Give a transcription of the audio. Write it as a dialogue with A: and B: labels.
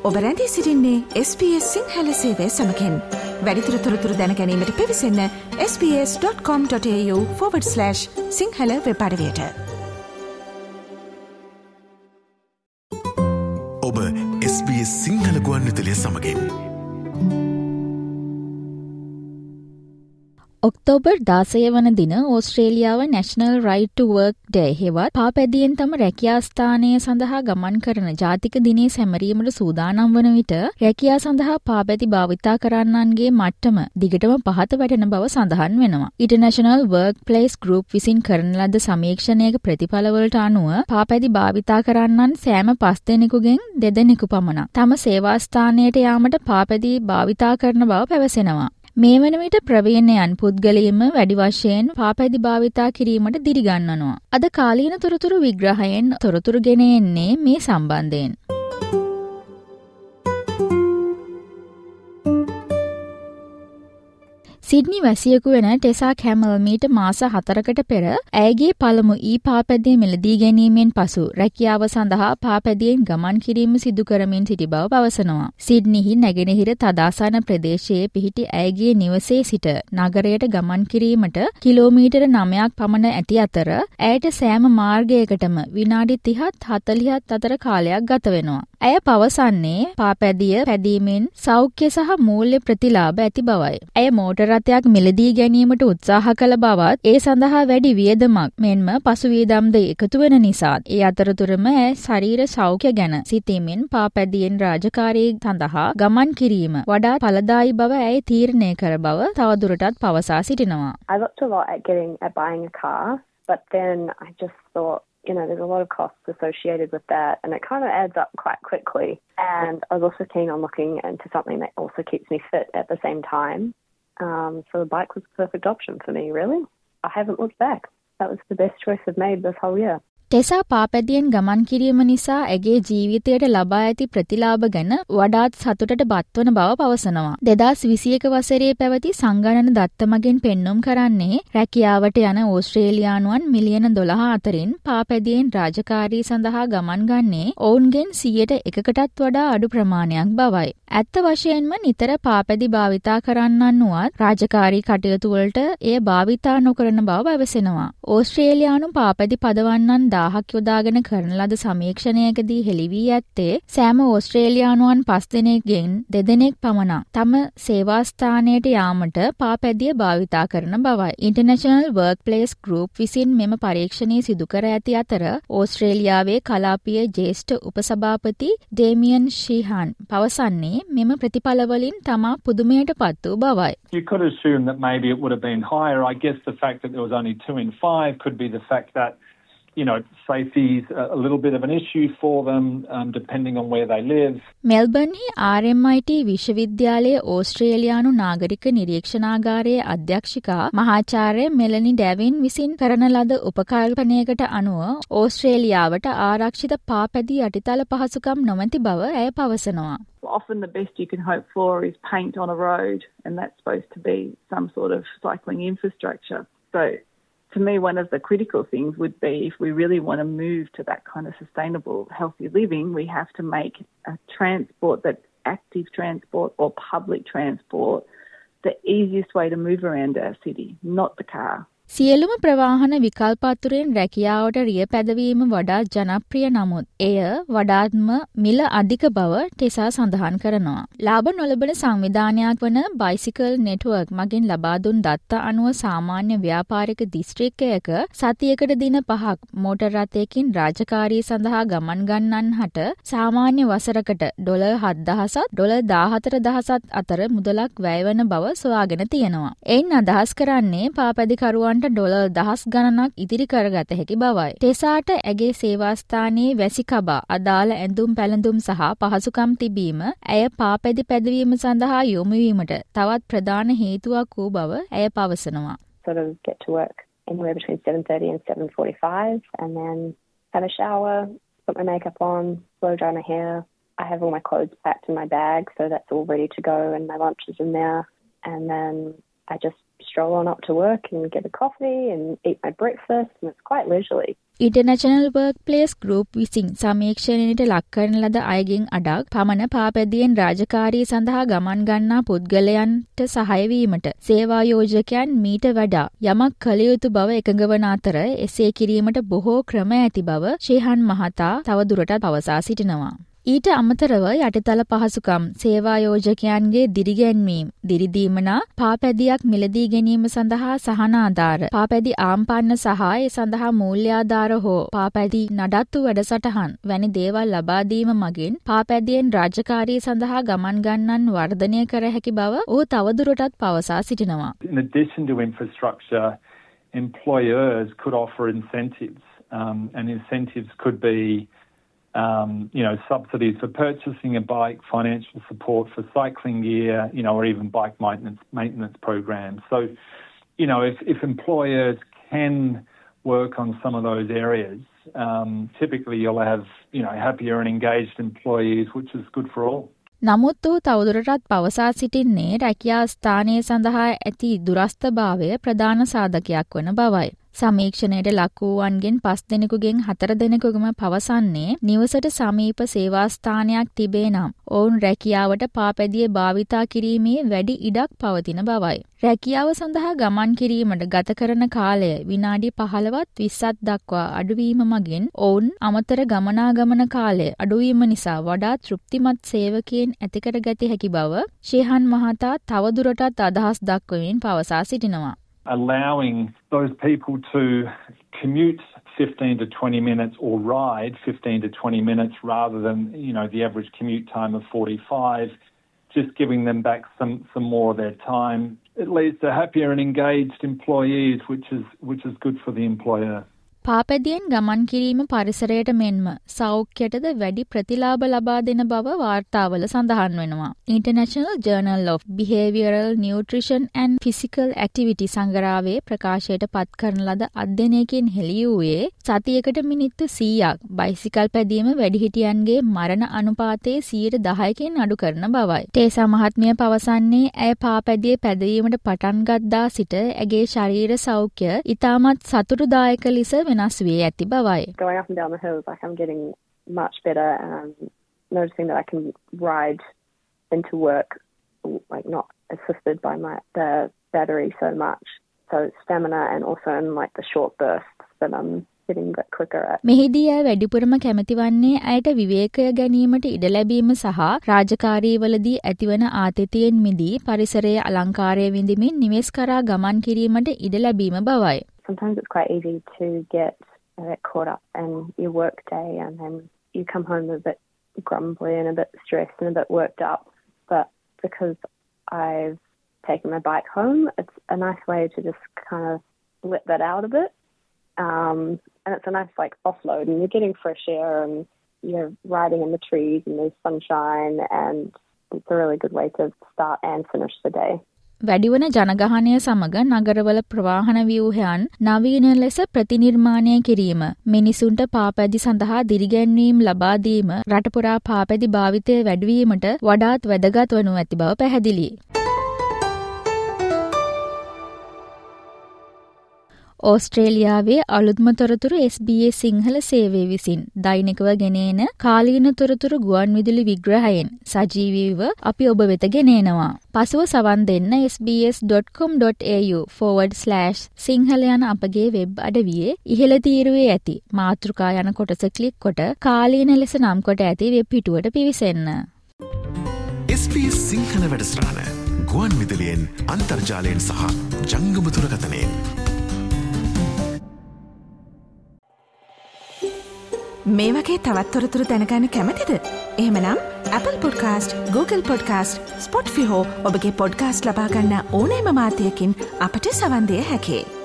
A: ඔබ රැඳී සිටින්නේ SBS සිංහල සේවය සමගින්. වැඩිදුර තොරතුරු දැන ගැනීමට පිවිසන්න sbs.com.au/සිංහල වෙබ් අඩවියට.
B: ඔබ SBS සිංහල ගුවන්විදුලිය සමගින්.
C: ඔක්තෝබර් 16 වන දින ඕස්ට්‍රේලියාව National Ride to Work Day හෙවත් පාපැදියෙන් තම රැකියා ස්ථානය සඳහා ගමන් කරන ජාතික දිනේ සැමරීමට සූදානම් වන විට රැකියා සඳහා පාපැදි භාවිතා කරන්නන්ගේ මට්ටම දිගටම පහත වැටෙන බව සඳහන් වෙනවා. ඉන්ටර්නැෂනල් වර්ක් ප්ලේස් ගෲප් විසින් කරන ලද සමීක්ෂණයක ප්‍රතිඵලවලට අනුව පාපැදි භාවිතා කරන්නන් සෑම 5 දෙනෙකුගෙන් 2 දෙනෙකු පමණ තම සේවා ස්ථානයට යාමට පාපැදි භාවිතා කරන බව පැවසෙනවා. මේ වන විට ප්‍රවීණයන් පුද්ගලයින්ම වැඩි වශයෙන් පාපැදි භාවිතා කිරීමට දිරිගන්වනවා. අද කාලීන තොරතුරු විග්‍රහයෙන් තොරතුරු ගෙන එන්නේ මේ සම්බන්ධයෙන්. සිඩ්නි වැසියෙකු වෙන ටෙසා කැමල් මීට මාස 4කට පෙර ඇයගේ පළමු පාපැදිය මිලදී ගැනීමෙන් පසු රැකියාව සඳහා පාපැදියෙන් ගමන් කිරීම සිදු කරමින් සිටි බව පවසනවා. සිඩ්නිහි නැගෙනහිර තදාසන ප්‍රදේශයේ පිහිටි ඇයගේ නිවසේ සිට නගරයට ගමන් කිරීමට කිලෝමීටර 9ක් පමණ ඇති අතර ඇයට සෑම මාර්ගයකටම විනාඩි 30ත් 40ත් අතර කාලයක් ගත වෙනවා. ඇය පවසන්නේ පාපැදිය පැදීමෙන් සෞඛ්‍ය සහ මූල්‍ය ප්‍රතිලාභ ඇති බවයි. ඇය මෝටර රථයක් මිලදී ගැනීමට උත්සාහ කළ බවත් ඒ සඳහා වැඩි වියදමක් මෙන්ම පසුවියදම්ද එකතු වෙන නිසා ඒ අතරතුරම ඇය ශරීර සෞඛ්‍ය ගැන සිතීමෙන් පාපැදියෙන් රාජකාරී සඳහා ගමන් කිරීම වඩාත් ඵලදායී බව ඇය තීරණය කර බව තවදුරටත් පවසා සිටිනවා.
D: I looked a lot at buying a car, but then I just thought, there's a lot of costs associated with that, and it kind of adds up quite quickly. And I was also keen on looking into something that also keeps me fit at the same time. So the bike was the perfect option for me, really. I haven't looked back. That was the best choice I've made this whole year.
C: ටෙසා පාපැදියෙන් ගමන් කිරීම නිසා ඇගේ ජීවිතයට ලබා ඇති ප්‍රතිලාභ ගැන වඩාත් සතුටට පත්වන බව පවසනවා. 2021 වසරේ පැවති සංගණන දත්ත මගින් පෙන්눔 කරන්නේ රැකියාවට යන ඕස්ට්‍රේලියානුවන් මිලියන 12 අතරින් පාපැදියෙන් රාජකාරී සඳහා ගමන් ගන්නේ ඔවුන්ගෙන් 100%කටත් වඩා අඩු ප්‍රමාණයක් බවයි. ඇත්ත වශයෙන්ම නිතර පාපැදි භාවිතා කරන්නන් වුවත් රාජකාරී කටයුතු වලට එය භාවිතා නොකරන බව පැවසෙනවා. ඕස්ට්‍රේලියානු පාපැදි පදවන්නන් 1000ක් යොදාගෙන කරන ලද සමීක්ෂණයකදී හෙළි වී ඇත්තේ සෑම ඕස්ට්‍රේලියානුවන් 5 දෙනෙක්ගෙන් 2 දෙනෙක් පමණ තම සේවා ස්ථානයට යාමට පාපැදිය භාවිතා කරන බවයි. ඉන්ටර්නැෂනල් වර්ක් ප්ලේස් ගෲප් විසින් මෙම පරීක්ෂණය සිදු කර ඇති අතර ඕස්ට්‍රේලියාවේ කලාපීය ජ්‍යෙෂ්ඨ උපසභාපති ඩේමියන් ෂීහන් පවසන්නේ මෙම ප්‍රතිඵලවලින් තමා පුදුමයට පත් වූ බවයි.
E: You could assume that maybe it would have been higher. I guess the fact that there was only 2 in 5 could be the fact that safety's a little bit of an issue for them, depending on where they live.
C: මෙල්බර්න්හි RMIT විශ්වවිද්‍යාලයේ ඕස්ට්‍රේලියානු නාගරික නිරීක්ෂණාගාරයේ අධ්‍යක්ෂිකා මහාචාර්ය මෙලනි ඩැවින් විසින් කරන ලද උපකල්පනයකට අනුව ඕස්ට්‍රේලියාවට ආරක්ෂිත පාපැදි යටිතල පහසුකම් නොමැති බව ඇය පවසනවා.
F: Often the best you can hope for is paint on a road, and that's supposed to be some sort of cycling infrastructure. So to me, one of the critical things would be if we really want to move to that kind of sustainable, healthy living, we have to make a transport that's active transport or public transport the easiest way to move around our city, not the car.
C: සියලුම ප්‍රවාහන විකල්ප අතුරෙන් රැකියාවට රිය පැදවීම වඩාත් ජනප්‍රිය නමුත් එය වඩාත්ම මිල අධික බව ටෙසා සඳහන් කරනවා. ලාභ නොලබන සංවිධානයක් වන බයිසිකල් නෙට්වර්ක් මගින් ලබා දුන් දත්ත අනුව සාමාන්‍ය ව්‍යාපාරික දිස්ත්‍රික්කයක සතියකට දින 5ක් මෝටර් රථයකින් රාජකාරී සඳහා ගමන් ගන්නන් හට සාමාන්‍ය වසරකට $7,000ත් $14,000ත් අතර මුදලක් වැය වන බව සොයාගෙන තියෙනවා. එයින් අදහස් කරන්නේ පාපැදිකරුවන් $10,000 ගණනක් ඉදිරි කරගත හැකි බවයි. ටෙසාට ඇගේ සේවා ස්ථානයේ වැසිකබා අදාළ ඇඳුම් පැළඳුම් සහ පහසුකම් තිබීම ඇය පාපැදි පැදවීම සඳහා යොමු වීමට තවත් ප්‍රධාන හේතුවක් වූ බව ඇය පවසනවා.
D: Sort of get to work anywhere between 7:30 and 7:45 and then have a shower, put my makeup on, blow dry my hair. I have all my clothes packed in my bag, so that's all ready to go and my lunch is in there. And then I just stroll on up to work and get a coffee and eat my breakfast, and it's quite leisurely.
C: International Workplace Group විසින් සමීක්ෂණයට ලක් කරන ලද අයගෙන් අඩක් පමණ පාපැදියෙන් රාජකාරී සඳහා ගමන් ගන්නා පුද්ගලයන්ට සහාය වීමට සේවා යෝජකයන් මීට වඩා යමක් කළ යුතු බව එකඟ වන අතර එසේ කිරීමට බොහෝ ක්‍රම ඇති බව ශේහන් මහතා තවදුරටත් පවසා සිටිනවා. ඊට අමතරව යටිතල පහසුකම් සේවා යෝජකයන්ගේ දිරිගැන්වීම දිරිදීමනා පාපැදියක් මිලදී ගැනීම සඳහා සහනාධාර පාපැදි ආම්පන්න සහ ඒ සඳහා මූල්‍යාධාර හෝ පාපැදි නඩත්තු වැඩසටහන් වැනි දේවල් ලබා දීම මගින් පාපැදියෙන් රාජකාරී සඳහා ගමන් ගන්නන් වර්ධනය කර හැකි බව ඔහු තවදුරටත් පවසා සිටිනවා.
E: In addition to infrastructure, employers could offer incentives, and incentives could be subsidies for purchasing a bike, financial support for cycling gear, or even bike maintenance programs. So, if employers can work on some of those areas, typically you'll have, happier and engaged employees, which is good for all.
C: නමුත් ඔහු තවදුරටත් පවසා සිටින්නේ රැකියා ස්ථානයේ සඳහා ඇති දුරස්ථභාවය ප්‍රධාන සාධකයක් වන බවයි. සමීක්ෂණයට ලක් වූවන්ගෙන් 5 දෙනෙකුගෙන් 4 දෙනෙකුගම පවසන්නේ නිවසට සමීප සේවා ස්ථානයක් තිබේ නම් ඔවුන් රැකියාවට පාපැදිය භාවිතා කිරීමේ වැඩි ඉඩක් පවතින බවයි. රැකියාව සඳහා ගමන් කිරීමට ගත කරන කාලය විනාඩි 15ත් 20ත් දක්වා අඩුවීම මගින් ඔවුන් අමතර ගමනාගමන කාලය අඩුවීම නිසා වඩා තෘප්තිමත් සේවකයන් ඇතිකර ගත හැකි බව ශේහන් මහතා තවදුරටත් අදහස් දක්වමින් පවසා සිටිනවා.
E: Allowing those people to commute 15 to 20 minutes or ride 15 to 20 minutes rather than, the average commute time of 45, just giving them back some more of their time. It leads to happier and engaged employees, which is good for the employer.
C: පාපැදියෙන් ගමන් කිරීම පරිසරයට මෙන්ම සෞඛ්‍යයටද වැඩි ප්‍රතිලාභ ලබා දෙන බව වාර්තාවල සඳහන් වෙනවා. International Journal of Behavioral Nutrition and Physical Activity සංග්‍රහයේ ප්‍රකාශයට පත් කරන ලද අධ්‍යයනයකින් හෙළි වූයේ සතියකට මිනිත්තු 100ක් බයිසිකල් පැදීම වැඩිහිටියන්ගේ මරණ අනුපාතයේ 10%කින් අඩු කරන බවයි. තේසා මහත්මිය පවසන්නේ ඇය පාපැදියේ පැදවීමට පටන් ගත්තා සිට ඇගේ ශරීර සෞඛ්‍ය ඉතාමත් සතුටුදායක ලෙස වෙනස් වී ඇති බවයි.
D: Going up and down the hills, I'm getting much better, and noticing that I can ride into work, not assisted by the battery so much. So stamina, and also in the short bursts that I'm getting a bit quicker at.
C: මෙහිදී අය වැඩිපුරම කැමති වන්නේ අයට විවේකය ගැනීමට ඉඩ ලැබීම සහ රාජකාරීවලදී ඇතිවන ආතතියෙන් මිදී පරිසරයේ අලංකාරය විඳිමින් නිවෙස් කරා ගමන් කිරීමට ඉඩ ලැබීම බවයි.
D: Sometimes it's quite easy to get caught up in your work day, and then you come home a bit grumbly and a bit stressed and a bit worked up. But because I've taken my bike home, it's a nice way to just kind of let that out a bit. And it's a nice offload, and you're getting fresh air, and you're riding in the trees, and there's sunshine, and it's a really good way to start and finish the day.
C: වැඩිවන ජනගහනය සමග නගරවල ප්‍රවාහන ව්‍යුහයන් නවීන ලෙස ප්‍රතිනිර්මාණය කිරීම මිනිසුන්ට පාපැදි සඳහා දිරිගැන්වීම් ලබා දීම රටපුරා පාපැදි භාවිතය වැඩිවීමට වඩාත් වැදගත් වනු ඇති බව පැහැදිලියි. ඕස්ට්‍රේලියාවේ අලුත්ම තොරතුරු SBS සිංහල සේවය විසින් දෛනිකව ගෙනෙන කාලීන තොරතුරු ගුවන් විදුලි විග්‍රහයෙන් සජීවීව අපි ඔබ වෙත ගෙනෙනවා. පසුව සවන් දෙන්න sbs.com.au/සිංහල යන අපගේ වෙබ් අඩවියේ ඉහළ තීරුවේ ඇති මාතෘකා යන කොටස ක්ලික් කොට කාලීන ලෙස නම් කොට ඇති වෙබ් පිටුවට පිවිසෙන්න.
B: SBS සිංහල වැඩසටහන ගුවන් විදුලියෙන් අන්තර්ජාලයෙන් සහ ජංගම දුරකථනයෙන්
A: මේ වගේ තවත් තොරතුරු දැනගන්න කැමතිද? එහෙමනම් Apple Podcast, Google Podcast, Spotify හෝ ඔබගේ පොඩ්කාස්ට් ලබා ගන්න ඕනෑම මාධ්‍යයකින් අපට සවන් දෙන්න හැකියි.